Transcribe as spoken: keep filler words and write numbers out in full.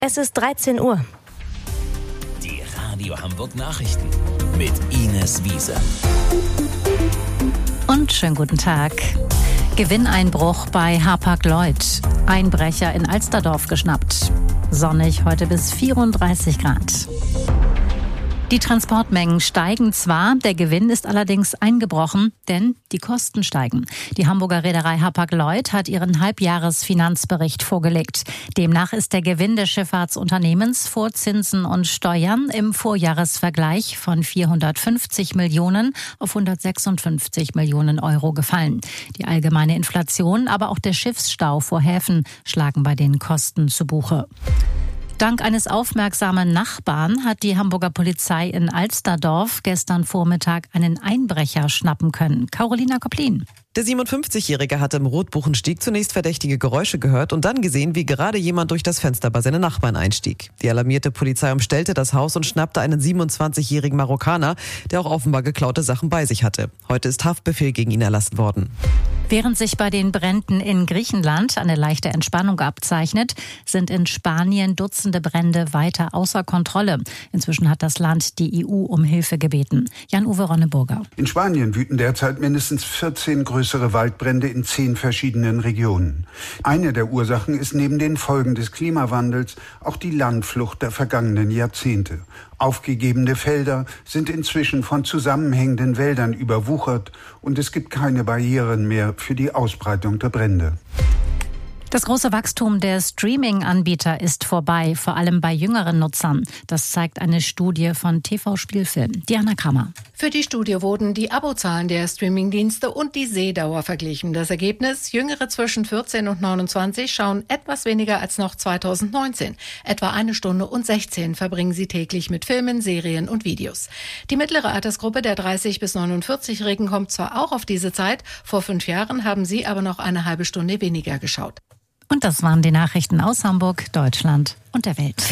Es ist dreizehn Uhr. Die Radio Hamburg Nachrichten mit Ines Wiese. Und schönen guten Tag. Gewinneinbruch bei Hapag-Lloyd. Einbrecher in Alsterdorf geschnappt. Sonnig heute bis vierunddreißig Grad. Die Transportmengen steigen zwar, der Gewinn ist allerdings eingebrochen, denn die Kosten steigen. Die Hamburger Reederei Hapag-Lloyd hat ihren Halbjahresfinanzbericht vorgelegt. Demnach ist der Gewinn des Schifffahrtsunternehmens vor Zinsen und Steuern im Vorjahresvergleich von vierhundertfünfzig Millionen auf hundertsechsundfünfzig Millionen Euro gefallen. Die allgemeine Inflation, aber auch der Schiffsstau vor Häfen schlagen bei den Kosten zu Buche. Dank eines aufmerksamen Nachbarn hat die Hamburger Polizei in Alsterdorf gestern Vormittag einen Einbrecher schnappen können. Carolina Koplin. Der siebenundfünfzigjährige hatte im Rotbuchenstieg zunächst verdächtige Geräusche gehört und dann gesehen, wie gerade jemand durch das Fenster bei seinen Nachbarn einstieg. Die alarmierte Polizei umstellte das Haus und schnappte einen siebenundzwanzigjährigen Marokkaner, der auch offenbar geklaute Sachen bei sich hatte. Heute ist Haftbefehl gegen ihn erlassen worden. Während sich bei den Bränden in Griechenland eine leichte Entspannung abzeichnet, sind in Spanien Dutzende Brände weiter außer Kontrolle. Inzwischen hat das Land die E U um Hilfe gebeten. Jan-Uwe Ronneburger. In Spanien wüten derzeit mindestens vierzehn größere Waldbrände in zehn verschiedenen Regionen. Eine der Ursachen ist neben den Folgen des Klimawandels auch die Landflucht der vergangenen Jahrzehnte. Aufgegebene Felder sind inzwischen von zusammenhängenden Wäldern überwuchert und es gibt keine Barrieren mehr für die Ausbreitung der Brände. Das große Wachstum der Streaming-Anbieter ist vorbei, vor allem bei jüngeren Nutzern. Das zeigt eine Studie von T V Spielfilm. Diana Krammer. Für die Studie wurden die Abozahlen der Streamingdienste und die Sehdauer verglichen. Das Ergebnis: Jüngere zwischen vierzehn und neunundzwanzig schauen etwas weniger als noch zweitausendneunzehn. Etwa eine Stunde und sechzehn verbringen sie täglich mit Filmen, Serien und Videos. Die mittlere Altersgruppe der dreißig bis neunundvierzigjährigen kommt zwar auch auf diese Zeit, vor fünf Jahren haben sie aber noch eine halbe Stunde weniger geschaut. Und das waren die Nachrichten aus Hamburg, Deutschland und der Welt.